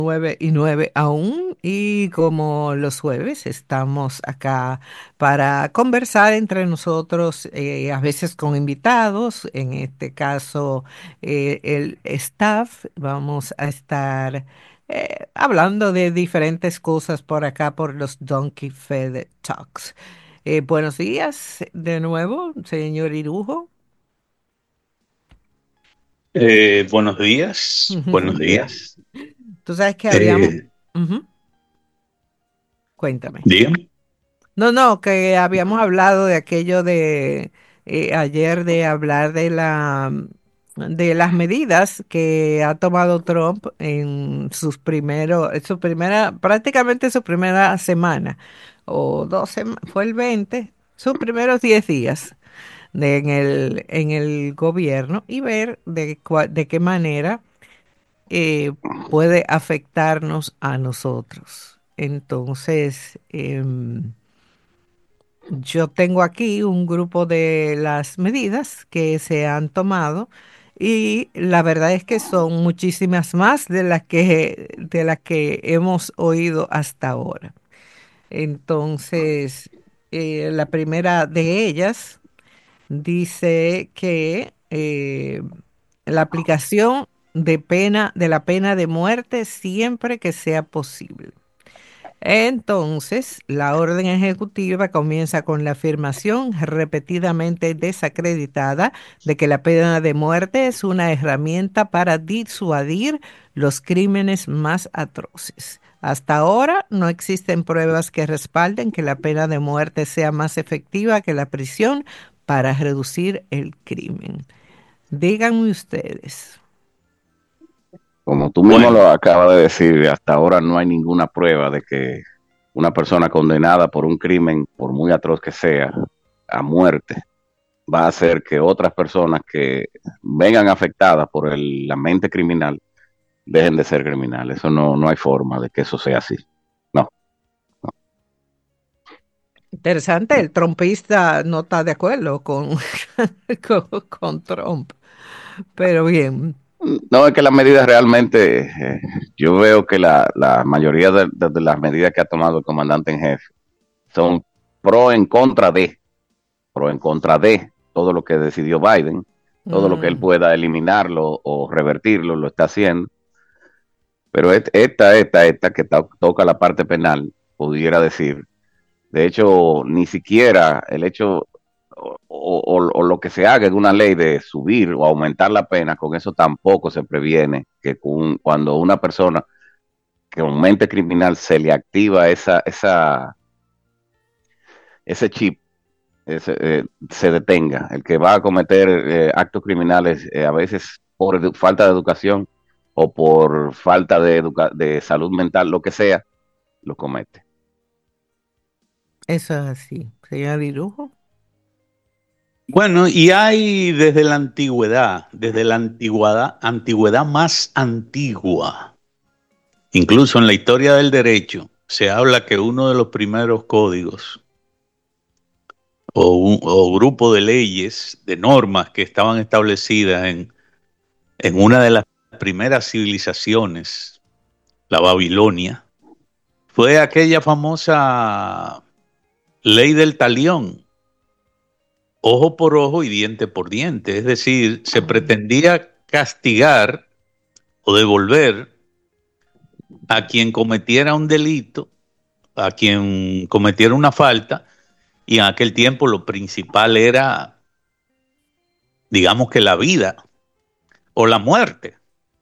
9:09 aún, y como los jueves estamos acá para conversar entre nosotros, a veces con invitados, en este caso el staff. Vamos a estar hablando de diferentes cosas por acá por los Donkey Fed Talks. Buenos días de nuevo, señor Irujo. Buenos días, buenos días. Tú sabes que habíamos... Eh, Ujú, cuéntame. Dígame. No, no, que habíamos hablado de aquello de ayer, de hablar de las medidas que ha tomado Trump en su primera, prácticamente su primera semana, o fue el 20, sus primeros 10 días en el gobierno, y ver de qué manera eh, puede afectarnos a nosotros. Entonces, yo tengo aquí un grupo de las medidas que se han tomado, y la verdad es que son muchísimas más de las que hemos oído hasta ahora. Entonces, la primera de ellas dice que la aplicación de la pena de muerte siempre que sea posible. Entonces, la orden ejecutiva comienza con la afirmación repetidamente desacreditada de que la pena de muerte es una herramienta para disuadir los crímenes más atroces. Hasta ahora no existen pruebas que respalden que la pena de muerte sea más efectiva que la prisión para reducir el crimen. Díganme ustedes. Como tú mismo Bueno, lo acabas de decir, hasta ahora no hay ninguna prueba de que una persona condenada por un crimen, por muy atroz que sea, a muerte, va a hacer que otras personas que vengan afectadas por la mente criminal dejen de ser criminales. Eso no hay forma de que eso sea así. No, Interesante, el trompista no está de acuerdo con Trump, pero bien. no es que las medidas realmente, yo veo que la mayoría de las medidas que ha tomado el comandante en jefe son pro en contra de, pro en contra de todo lo que decidió Biden, todo lo que él Mm, pueda eliminarlo o revertirlo, lo está haciendo. Pero esta que toca la parte penal, pudiera decir, de hecho, ni siquiera el hecho o lo que se haga de una ley de subir o aumentar la pena, con eso tampoco se previene que cuando una persona que un mente criminal se le activa ese chip, se detenga. El que va a cometer actos criminales, a veces por falta de educación o por falta de salud mental, lo que sea, lo comete. eso es así, señor Dirujo. bueno, y hay desde la antigüedad más antigua, incluso en la historia del derecho, se habla que uno de los primeros códigos o grupo de leyes, de normas que estaban establecidas en una de las primeras civilizaciones, la Babilonia, fue aquella famosa ley del talión, ojo por ojo y diente por diente. Es decir, se pretendía castigar o devolver a quien cometiera un delito, a quien cometiera una falta, y en aquel tiempo lo principal era, digamos que la vida o la muerte.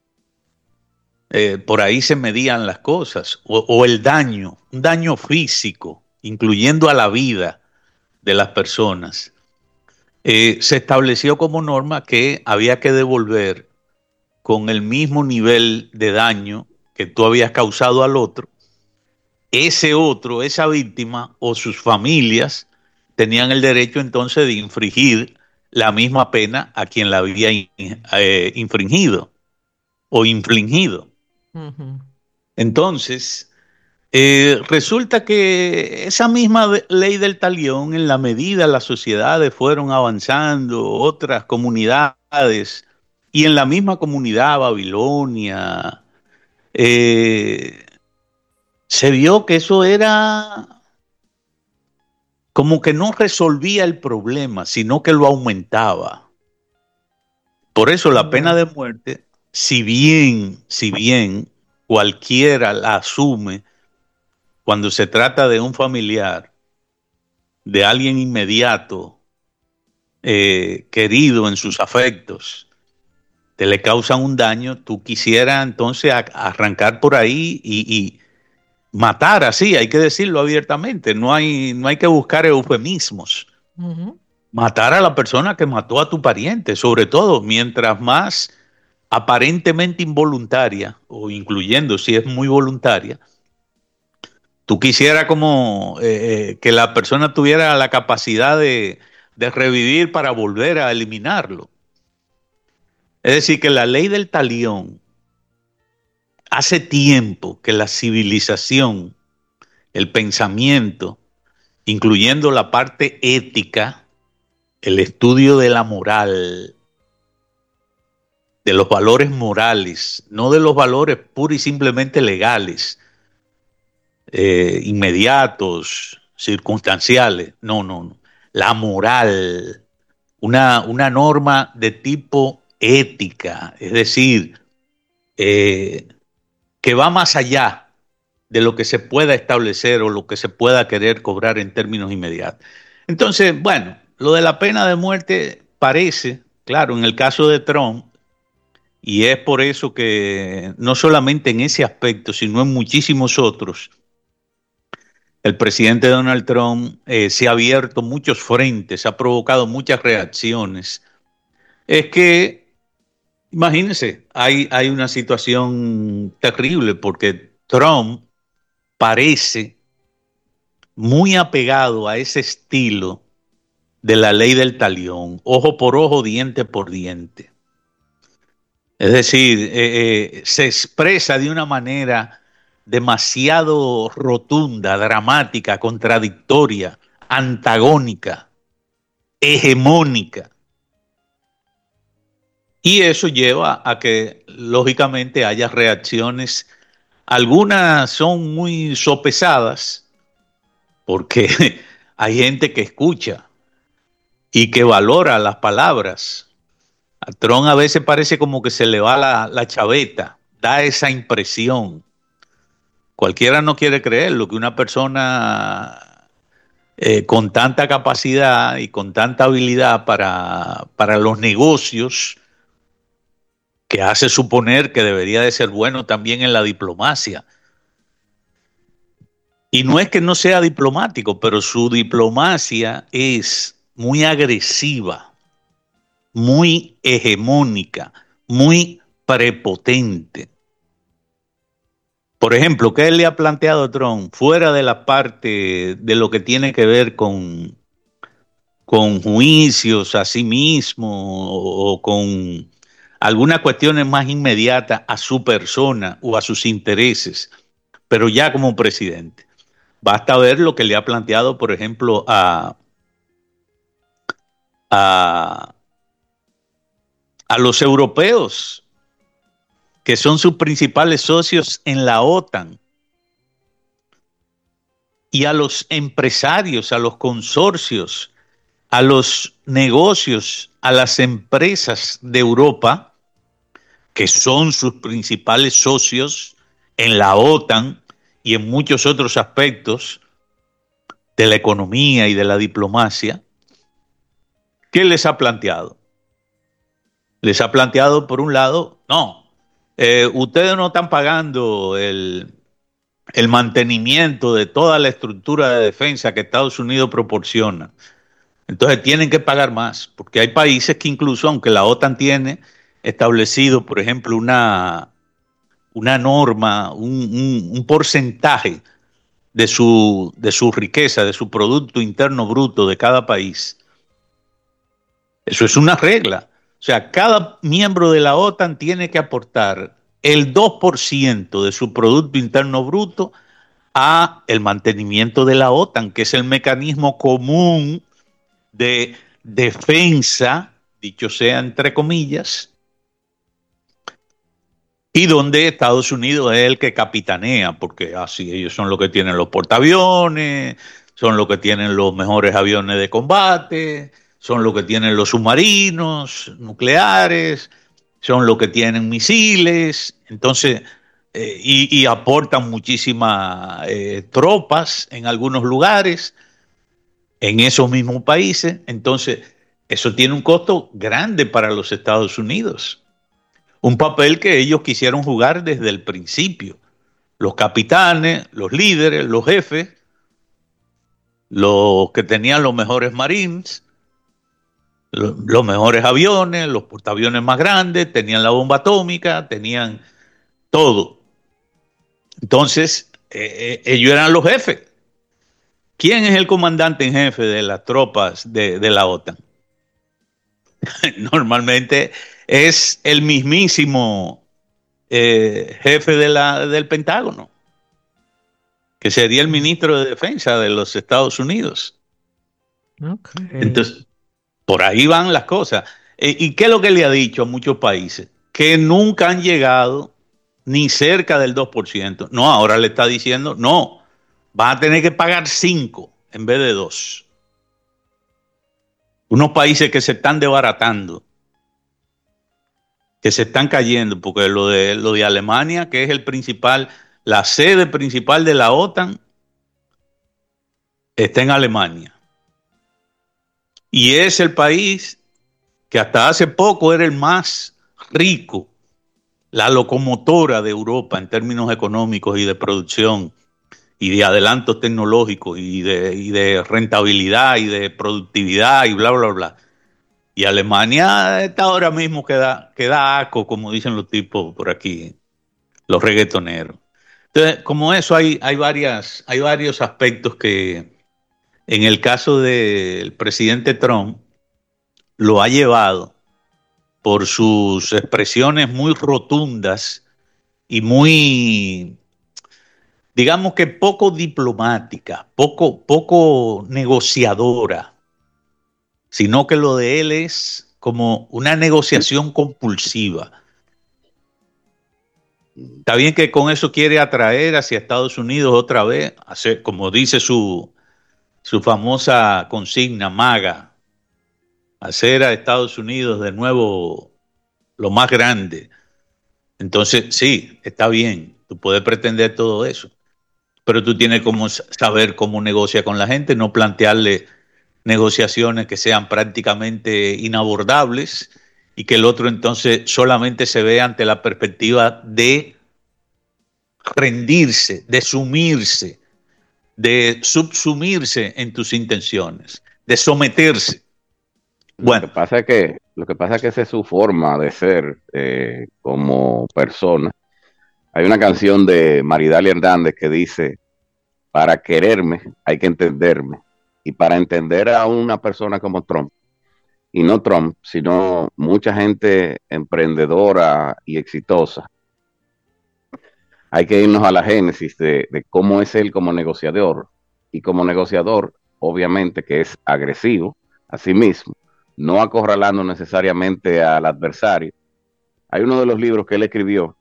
Por ahí se medían las cosas, o el daño, un daño físico, incluyendo a la vida de las personas. Se estableció como norma que había que devolver con el mismo nivel de daño que tú habías causado al otro, ese otro, esa víctima o sus familias tenían el derecho entonces de infringir la misma pena a quien la había infringido o infligido. Ujú. Entonces, resulta que esa misma ley del talión, en la medida las sociedades fueron avanzando, otras comunidades, y en la misma comunidad, Babilonia, eh, se vio que eso era como que no resolvía el problema, sino que lo aumentaba. Por eso la pena Ya. de muerte, si bien cualquiera la asume cuando se trata de un familiar, de alguien inmediato, querido en sus afectos, te le causan un daño, tú quisieras entonces arrancar por ahí y matar así, hay que decirlo abiertamente, no hay que buscar eufemismos. Ujú. Matar a la persona que mató a tu pariente, sobre todo, mientras más aparentemente involuntaria, o incluyendo si es muy voluntaria, tú quisieras como que la persona tuviera la capacidad de revivir para volver a eliminarlo. Es decir, que la ley del talión hace tiempo que la civilización, el pensamiento, incluyendo la parte ética, el estudio de la moral, de los valores morales, no de los valores pura y simplemente legales, inmediatos, circunstanciales, no, no, no. La moral, una norma de tipo ética, es decir, eh, que va más allá de lo que se pueda establecer o lo que se pueda querer cobrar en términos inmediatos. Entonces, bueno, lo de la pena de muerte parece, claro, en el caso de Trump, y es por eso que no solamente en ese aspecto, sino en muchísimos otros, el presidente Donald Trump se ha abierto muchos frentes, ha provocado muchas reacciones. Es que, imagínense, hay una situación terrible porque Trump parece muy apegado a ese estilo de la ley del talión, ojo por ojo, diente por diente. Es decir, se expresa de una manera demasiado rotunda, dramática, contradictoria, antagónica, hegemónica. Y eso lleva a que, lógicamente, haya reacciones. Algunas son muy sopesadas, porque hay gente que escucha y que valora las palabras. A Trump a veces parece como que se le va la chaveta, da esa impresión. Cualquiera no quiere creerlo, que una persona con tanta capacidad y con tanta habilidad para los negocios, que hace suponer que debería de ser bueno también en la diplomacia. Y no es que no sea diplomático, pero su diplomacia es muy agresiva, muy hegemónica, muy prepotente. Por ejemplo, ¿qué le ha planteado Trump fuera de la parte de lo que tiene que ver con juicios a sí mismo o con algunas cuestiones más inmediatas a su persona o a sus intereses, pero ya como presidente? Basta ver lo que le ha planteado, por ejemplo, a, a los europeos, que son sus principales socios en la OTAN, y a los empresarios, a los consorcios, a los negocios, a las empresas de Europa, que son sus principales socios en la OTAN y en muchos otros aspectos de la economía y de la diplomacia. ¿Qué les ha planteado? Les ha planteado, por un lado, no, ustedes no están pagando el mantenimiento de toda la estructura de defensa que Estados Unidos proporciona. Entonces tienen que pagar más, porque hay países que incluso, aunque la OTAN tiene establecido, por ejemplo, una norma, un porcentaje de su riqueza, de su Producto Interno Bruto de cada país, eso es una regla. O sea, cada miembro de la OTAN tiene que aportar el 2% de su Producto Interno Bruto a el mantenimiento de la OTAN, que es el mecanismo común de defensa, dicho sea entre comillas, y donde Estados Unidos es el que capitanea, porque así ellos son los que tienen los portaaviones, son los que tienen los mejores aviones de combate, son los que tienen los submarinos nucleares, son los que tienen misiles, entonces, y aportan muchísimas tropas en algunos lugares, en esos mismos países, entonces eso tiene un costo grande para los Estados Unidos. Un papel que ellos quisieron jugar desde el principio. Los capitanes, los líderes, los jefes, los que tenían los mejores marines, los mejores aviones, los portaaviones más grandes, tenían la bomba atómica, tenían todo. Entonces, ellos eran los jefes. ¿Quién es el comandante en jefe de las tropas de la OTAN? Normalmente es el mismísimo jefe del Pentágono, que sería el ministro de Defensa de los Estados Unidos. Okay. Entonces, por ahí van las cosas. ¿Y qué es lo que le ha dicho a muchos países? Que nunca han llegado ni cerca del 2%. No, ahora le está diciendo, no, van a tener que pagar 5 en vez de 2. Unos países que se están desbaratando, que se están cayendo, porque lo de Alemania, que es el principal, la sede principal de la OTAN, está en Alemania. Y es el país que hasta hace poco era el más rico, la locomotora de Europa en términos económicos y de producción y de adelantos tecnológicos y de rentabilidad y de productividad y bla, bla, bla. Y Alemania está ahora mismo queda aco, como dicen los tipos por aquí, los reggaetoneros. Entonces, como eso, hay varios aspectos que en el caso del presidente Trump lo ha llevado por sus expresiones muy rotundas y muy, digamos que poco diplomática, poco negociadora, sino que lo de él es como una negociación compulsiva. Está bien que con eso quiere atraer hacia Estados Unidos otra vez, hacer, como dice su famosa consigna MAGA, hacer a Estados Unidos de nuevo lo más grande. Entonces, sí, está bien, tú puedes pretender todo eso, pero tú tienes como saber cómo negocia con la gente, no plantearle negociaciones que sean prácticamente inabordables y que el otro entonces solamente se vea ante la perspectiva de rendirse, de sumirse, de subsumirse en tus intenciones, de someterse. Bueno, Lo que pasa es que esa es su forma de ser como persona. Hay una canción de Maridalia Hernández que dice, para quererme hay que entenderme. Y para entender a una persona como Trump, y no Trump, sino mucha gente emprendedora y exitosa, hay que irnos a la génesis de cómo es él como negociador. Y como negociador, obviamente que es agresivo a sí mismo, no acorralando necesariamente al adversario. Hay uno de los libros que él escribió,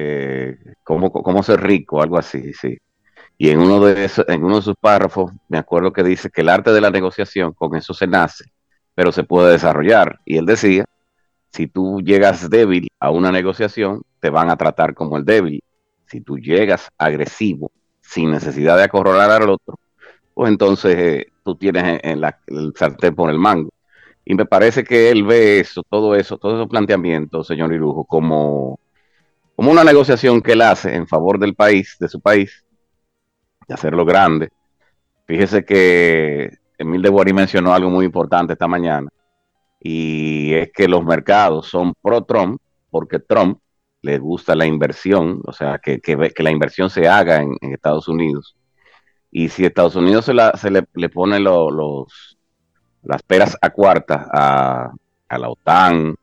cómo ser rico, algo así, sí. Y en uno de sus párrafos, me acuerdo que dice que el arte de la negociación, con eso se nace, pero se puede desarrollar. Y él decía, si tú llegas débil a una negociación, te van a tratar como el débil. Si tú llegas agresivo, sin necesidad de acorralar al otro, pues entonces tú tienes el sartén por el mango. Y me parece que él ve eso, todos esos planteamientos, señor Irujo, como una negociación que él hace en favor del país, de su país, de hacerlo grande. Fíjese que Emil de Guarí mencionó algo muy importante esta mañana, y es que los mercados son pro Trump porque Trump le gusta la inversión, o sea, que la inversión se haga en Estados Unidos. Y si Estados Unidos le pone las peras a cuartas a la OTAN,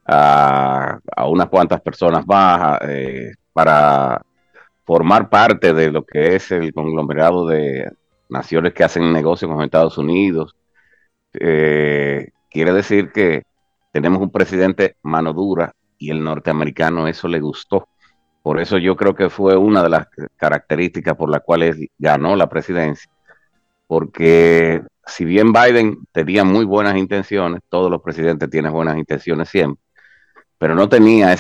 a unas cuantas personas más, para formar parte de lo que es el conglomerado de naciones que hacen negocio con Estados Unidos, quiere decir que tenemos un presidente mano dura y el norteamericano eso le gustó. Por eso yo creo que fue una de las características por las cuales ganó la presidencia, porque si bien Biden tenía muy buenas intenciones, todos los presidentes tienen buenas intenciones siempre, pero no tenía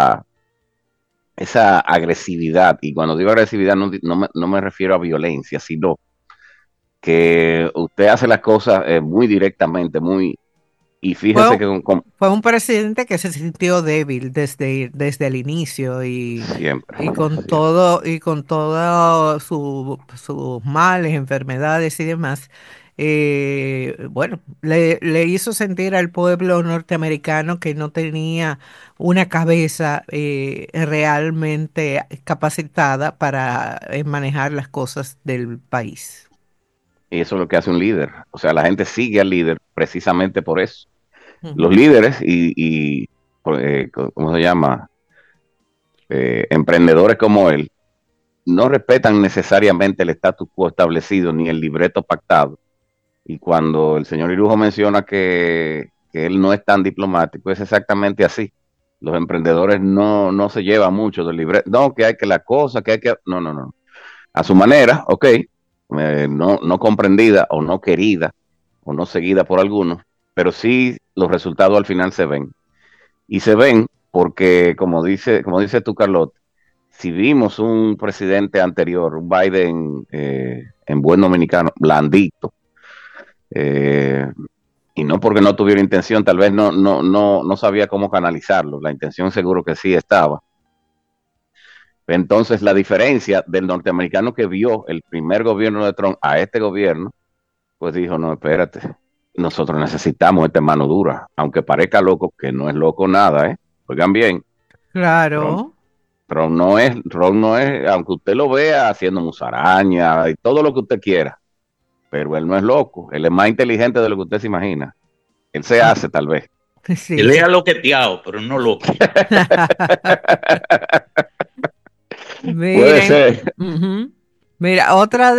esa agresividad, y cuando digo agresividad no me refiero a violencia, sino que usted hace las cosas muy directamente, y fíjese Fue, que fue un presidente que se sintió débil desde el inicio siempre, siempre. y con todos sus males, enfermedades y demás. Bueno, le hizo sentir al pueblo norteamericano que no tenía una cabeza realmente capacitada para manejar las cosas del país. Y eso es lo que hace un líder. O sea, la gente sigue al líder precisamente por eso. Los Ujú. líderes ¿cómo se llama? Emprendedores como él no respetan necesariamente el status quo establecido ni el libreto pactado. Y cuando el señor Irujo menciona que él no es tan diplomático, es exactamente así. Los emprendedores no se llevan mucho del libreto. No, que hay que la cosa, que hay que... No, no, no. A su manera, ok, no comprendida o no querida o no seguida por algunos, pero sí los resultados al final se ven. Y se ven porque, como dice tú, Carlot, si vimos un presidente anterior, un Biden en buen dominicano, blandito, eh, y no porque no tuviera intención, tal vez no sabía cómo canalizarlo, la intención seguro que sí estaba. Entonces, la diferencia del norteamericano que vio el primer gobierno de Trump a este gobierno, pues dijo, no, espérate, nosotros necesitamos esta mano dura, aunque parezca loco, que no es loco nada, ¿eh? Oigan bien, Trump, Claro. Trump no es, aunque usted lo vea haciendo musaraña y todo lo que usted quiera, pero él no es loco, él es más inteligente de lo que usted se imagina. Él se hace, tal vez. Sí, Él sí. es loqueteado, pero no loco. Puede Miren, ser. ujú. Mira, otra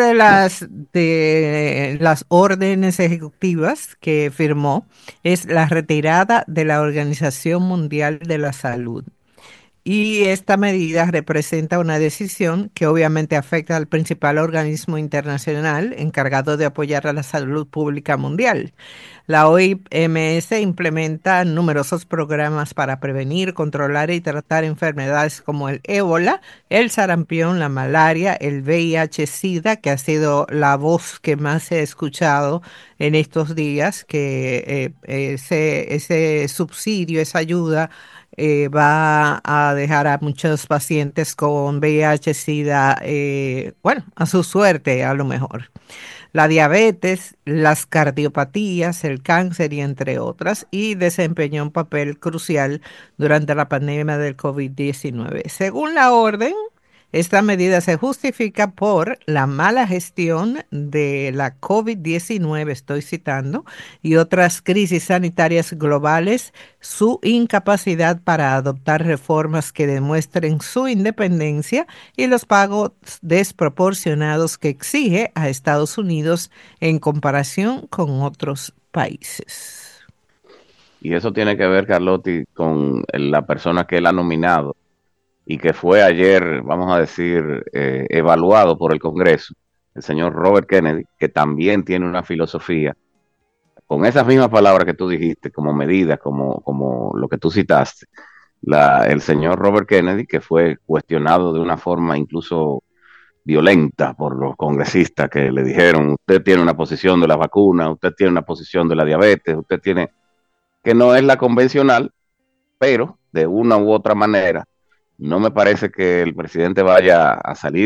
de las órdenes ejecutivas que firmó es la retirada de la Organización Mundial de la Salud. Y esta medida representa una decisión que obviamente afecta al principal organismo internacional encargado de apoyar a la salud pública mundial. La OMS implementa numerosos programas para prevenir, controlar y tratar enfermedades como el ébola, el sarampión, la malaria, el VIH-Sida, que ha sido la voz que más he escuchado en estos días, que ese subsidio, esa ayuda va a dejar a muchos pacientes con VIH-Sida, bueno, a su suerte a lo mejor. La diabetes, las cardiopatías, el cáncer y entre otras, y desempeñó un papel crucial durante la pandemia del COVID-19. Según la orden, esta medida se justifica por la mala gestión de la COVID-19, estoy citando, y otras crisis sanitarias globales, su incapacidad para adoptar reformas que demuestren su independencia y los pagos desproporcionados que exige a Estados Unidos en comparación con otros países. Y eso tiene que ver, Carlotti, con la persona que él ha nominado y que fue ayer, vamos a decir, evaluado por el Congreso, el señor Robert Kennedy, que también tiene una filosofía, con esas mismas palabras que tú dijiste, como medidas, como lo que tú citaste, el señor Robert Kennedy, que fue cuestionado de una forma incluso violenta por los congresistas que le dijeron, usted tiene una posición de la vacuna, usted tiene una posición de la diabetes, usted tiene, que no es la convencional, pero de una u otra manera, no me parece que el presidente vaya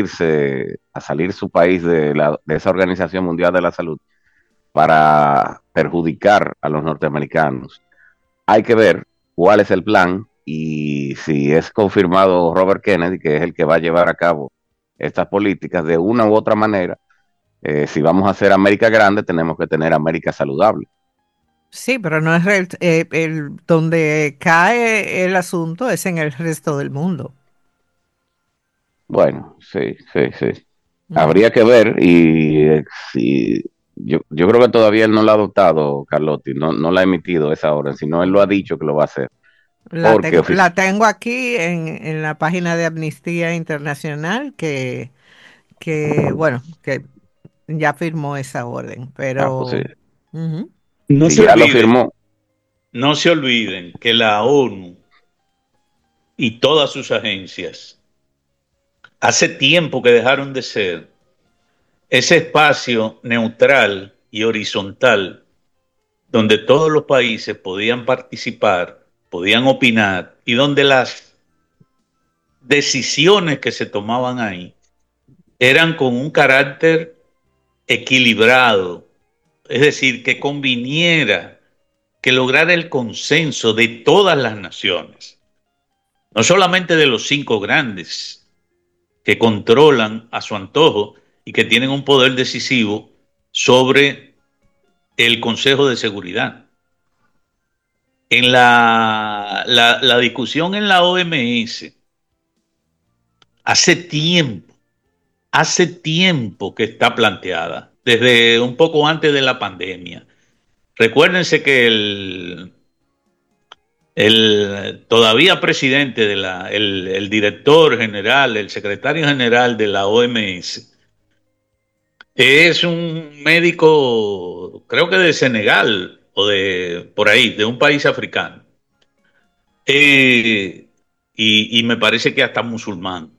a salir su país de esa Organización Mundial de la Salud para perjudicar a los norteamericanos. Hay que ver cuál es el plan y si es confirmado Robert Kennedy, que es el que va a llevar a cabo estas políticas de una u otra manera. Si vamos a hacer América grande, tenemos que tener América saludable. Sí, pero no es donde cae el asunto es en el resto del mundo. Bueno, sí, sí, sí. Ujú. Habría que ver y si yo creo que todavía él no la ha adoptado, Carlotti, no la ha emitido esa orden, sino él lo ha dicho que lo va a hacer. porque La tengo aquí en la página de Amnistía Internacional bueno, que ya firmó esa orden, pues sí, pero ujú. No si se ya lo olviden, firmó, no se olviden que la ONU y todas sus agencias hace tiempo que dejaron de ser ese espacio neutral y horizontal donde todos los países podían participar, podían opinar y donde las decisiones que se tomaban ahí eran con un carácter equilibrado, es decir, que conviniera, que lograra el consenso de todas las naciones, no solamente de los cinco grandes que controlan a su antojo y que tienen un poder decisivo sobre el Consejo de Seguridad. En la discusión en la OMS, hace tiempo, hace tiempo que está planteada, desde un poco antes de la pandemia. Recuérdense que el todavía presidente el director general, el secretario general de la OMS, es un médico, creo que de Senegal o de por ahí, de un país africano. Eh, y me parece que hasta musulmán.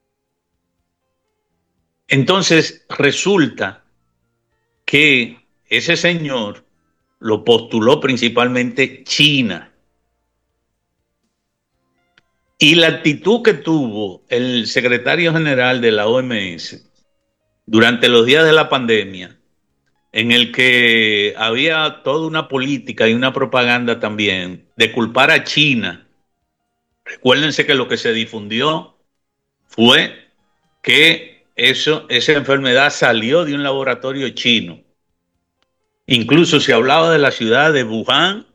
Entonces resulta que ese señor lo postuló principalmente China. Y la actitud que tuvo el secretario general de la OMS durante los días de la pandemia, en el que había toda una política y una propaganda también de culpar a China. Recuérdense que lo que se difundió fue que esa enfermedad salió de un laboratorio chino. Incluso se hablaba de la ciudad de Wuhan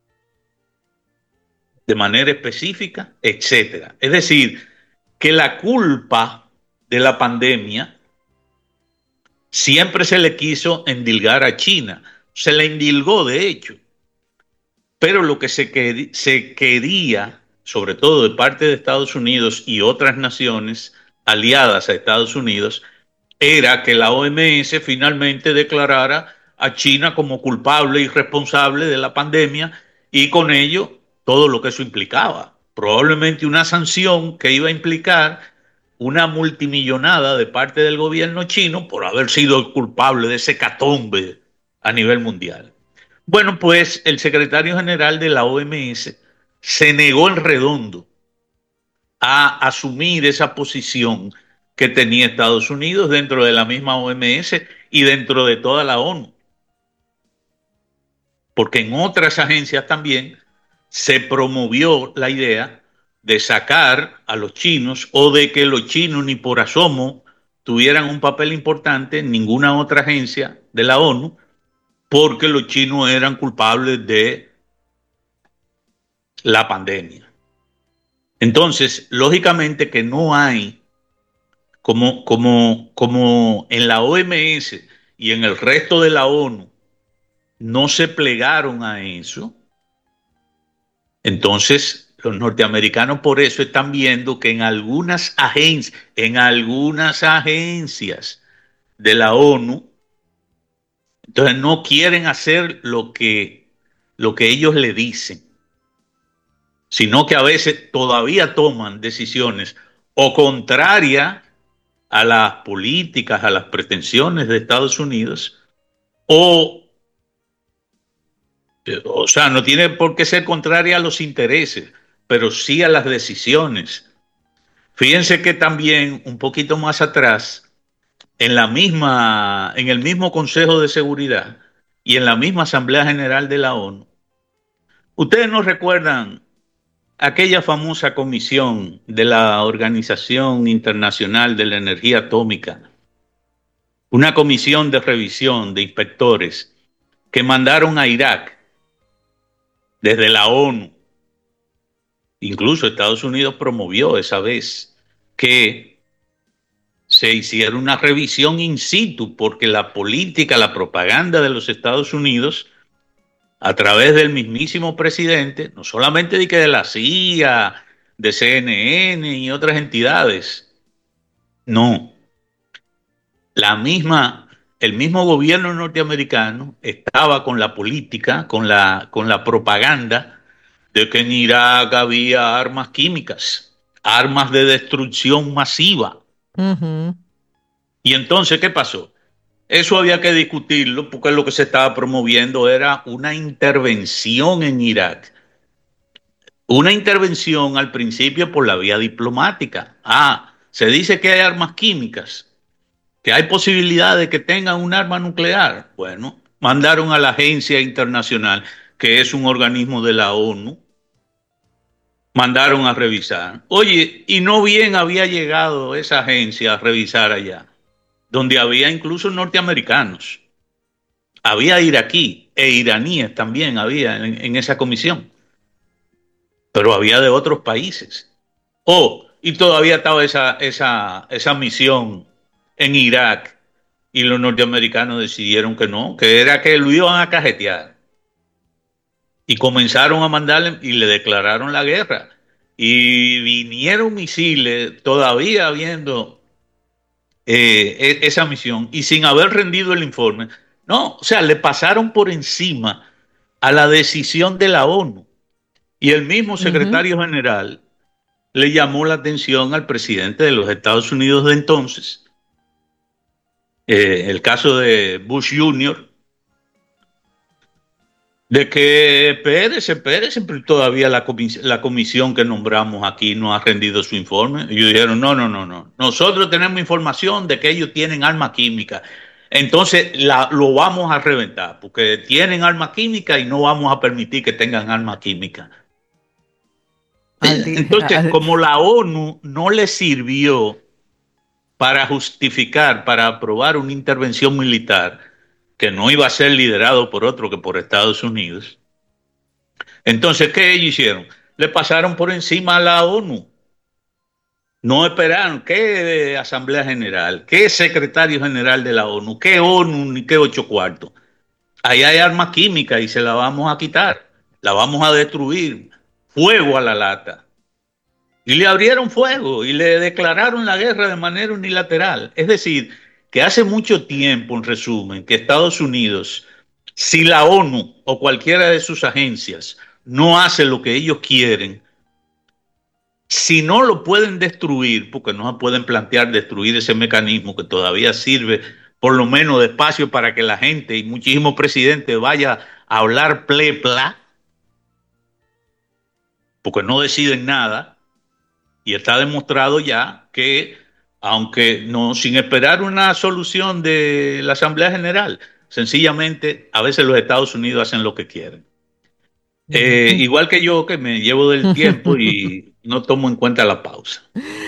de manera específica, etcétera. Es decir, que la culpa de la pandemia siempre se le quiso endilgar a China. Se le endilgó, de hecho. Pero lo que se quería, sobre todo de parte de Estados Unidos y otras naciones aliadas a Estados Unidos, era que la OMS finalmente declarara a China como culpable y responsable de la pandemia y con ello todo lo que eso implicaba. Probablemente una sanción que iba a implicar una multimillonada de parte del gobierno chino por haber sido el culpable de ese catombe a nivel mundial. Bueno, pues el secretario general de la OMS se negó en redondo a asumir esa posición que tenía Estados Unidos dentro de la misma OMS y dentro de toda la ONU. Porque en otras agencias también se promovió la idea de sacar a los chinos o de que los chinos ni por asomo tuvieran un papel importante en ninguna otra agencia de la ONU porque los chinos eran culpables de la pandemia. Entonces, lógicamente que no hay, como en la OMS y en el resto de la ONU, no se plegaron a eso. Entonces, los norteamericanos por eso están viendo que en algunas agencias de la ONU, entonces no quieren hacer lo que ellos le dicen, sino que a veces todavía toman decisiones o contrarias a las políticas, a las pretensiones de Estados Unidos, o, o sea, no tiene por qué ser contraria a los intereses, pero sí a las decisiones. Fíjense que también un poquito más atrás, en el mismo Consejo de Seguridad y en la misma Asamblea General de la ONU, ustedes no recuerdan aquella famosa comisión de la Organización Internacional de la Energía Atómica, una comisión de revisión de inspectores que mandaron a Irak desde la ONU. Incluso Estados Unidos promovió esa vez que se hiciera una revisión in situ porque la política, la propaganda de los Estados Unidos a través del mismísimo presidente, no solamente de la CIA, de CNN y otras entidades, no, la misma, el mismo gobierno norteamericano estaba con la política, con la propaganda de que en Irak había armas químicas, armas de destrucción masiva. Ujú, Y entonces, ¿qué pasó? Eso había que discutirlo porque lo que se estaba promoviendo era una intervención en Irak. Una intervención al principio por la vía diplomática. Se dice que hay armas químicas, que hay posibilidad de que tengan un arma nuclear. Bueno, mandaron a la agencia internacional, que es un organismo de la ONU, mandaron a revisar. Oye, y no bien había llegado esa agencia a revisar allá, donde había incluso norteamericanos, había iraquí e iraníes también había en esa comisión, pero había de otros países. Y todavía estaba esa misión en Irak y los norteamericanos decidieron que no, que era que lo iban a cajetear. Y comenzaron a mandarle y le declararon la guerra. Y vinieron misiles todavía habiendo esa misión y sin haber rendido el informe. No, o sea, le pasaron por encima a la decisión de la ONU. Y el mismo ujú. secretario general le llamó la atención al presidente de los Estados Unidos de entonces, el caso de Bush Jr., de que Pérez, pero todavía la comisión que nombramos aquí no ha rendido su informe. Y ellos dijeron, no, no, no, no. Nosotros tenemos información de que ellos tienen arma química. Entonces lo vamos a reventar, porque tienen arma química y no vamos a permitir que tengan arma química. Al di- Entonces, al- como la ONU no le sirvió para justificar, para aprobar una intervención militar que no iba a ser liderado por otro que por Estados Unidos, entonces, ¿qué ellos hicieron? Le pasaron por encima a la ONU. No esperaron. ¿Qué Asamblea General? ¿Qué secretario general de la ONU? ¿Qué ONU ni qué ocho cuartos? Ahí hay armas químicas y se la vamos a quitar. La vamos a destruir. Fuego a la lata. Y le abrieron fuego y le declararon la guerra de manera unilateral. Es decir, que hace mucho tiempo, en resumen, que Estados Unidos, si la ONU o cualquiera de sus agencias no hace lo que ellos quieren, si no lo pueden destruir, porque no se pueden plantear destruir ese mecanismo que todavía sirve por lo menos de espacio para que la gente y muchísimos presidentes vaya a hablar plepla, porque no deciden nada, y está demostrado ya que, aunque no, sin esperar una solución de la Asamblea General, sencillamente a veces los Estados Unidos hacen lo que quieren. Igual que yo, que me llevo del tiempo y no tomo en cuenta la pausa.